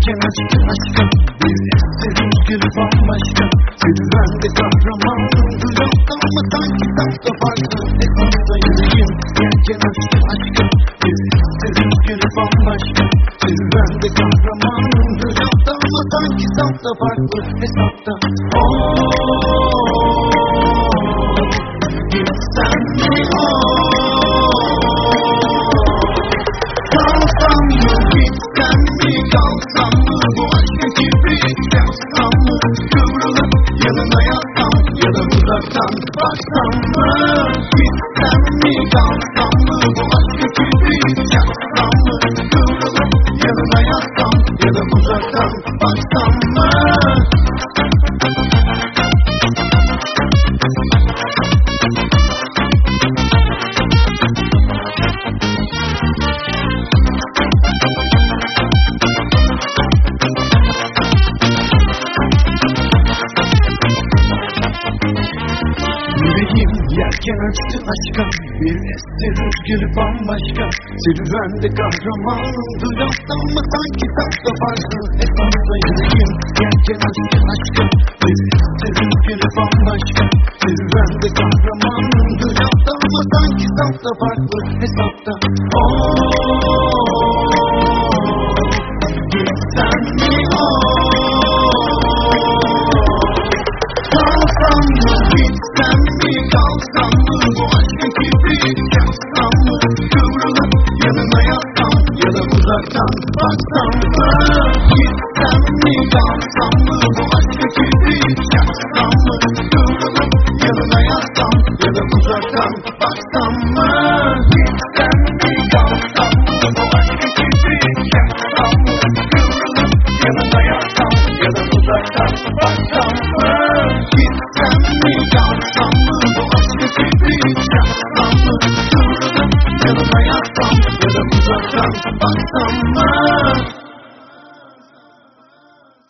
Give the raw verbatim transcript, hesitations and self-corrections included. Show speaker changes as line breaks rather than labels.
yelken açtı aşka. Bir esti rüzgarı bambaşka. Serüvende kahramanımdı yoktu ama sanki tatlı farklı. Esasda yüreğim yelken açtı aşka. Bir esti rüzgarı bambaşka. Serüvende kahramanımdı yoktu ama sanki tatlı farklı. Hesapta ooo gitsen mi ooo kalsam mı gitsem mi kalsam mı bu aşkı kibrit yaksam mı kıvrılıp yanına yatsam ya da uzaktan baksam mı gitsem mi kalsam mı bu aşkı kibrit yaksam mı kıvrılıp yanına yatsam ya da uzaktan baksam mı. Yüreğim yelken açtı aşka. Bir esti rüzgarı bambaşka. Serüvende kahramanımdı yoktu ama sanki tatlı farklı. Esasda yüreğim yelken açtı aşka. Bir esti rüzgarı bambaşka. Serüvende kahramanımdı yoktu ama sanki tatlı farklı. Hesapta ooo gitsen mi ooo kalsam mı gitsem mi kalsam mı bu aşkı kibrit yaksam mı kıvrılıp yanına yatsam ya da uzaktan baksam mı gitsem mi kalsam mı bu aşkı kibrit yaksam mı kıvrılıp yanına yatsam ya da uzaktan baksam mı gitsem mi kalsam mı bu aşkı kibrit yaksam mı kıvrılıp yanına yatsam ya da uzaktan baksam mı gitsem mi kalsam mı bu aşkı kibrit yaksam mı kıvrılıp yanına yatsam ya da uzaktan baksam mı.